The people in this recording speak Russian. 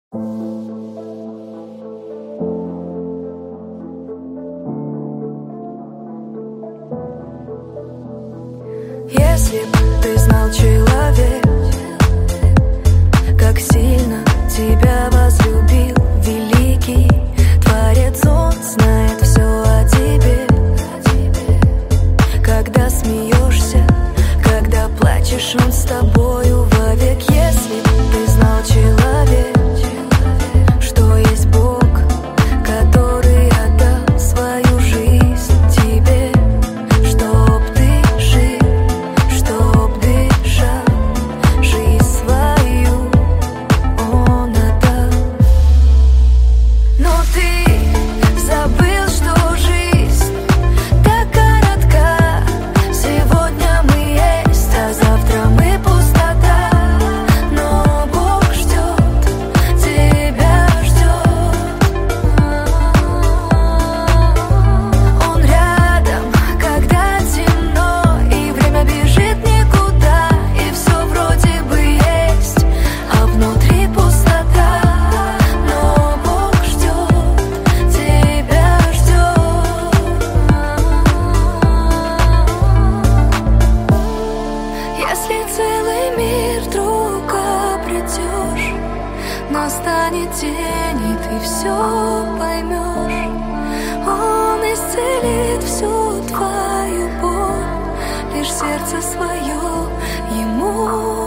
Если б ты знал, человек, как сильно тебя возлюбил великий Творец, он знает все о тебе. Когда смеешься, когда плачешь, он с тобою вовек. Если б ты знал, человек, что есть Бог, который отдал свою жизнь тебе, чтоб ты жил, чтоб дышал, жизнь свою он отдал. Но ты забыл, что жизнь так коротка. Сегодня мы есть, а завтра мы пустота. Но Бог ждет, тебя ждет. Он рядом, когда темно, и время бежит никуда, и все вроде бы есть, а внутри пустота. Но Бог ждет, тебя ждет. Если целый мир вдруг обретешь, настанет день, и ты все поймешь. Он исцелит всю твою боль, лишь сердце свое ему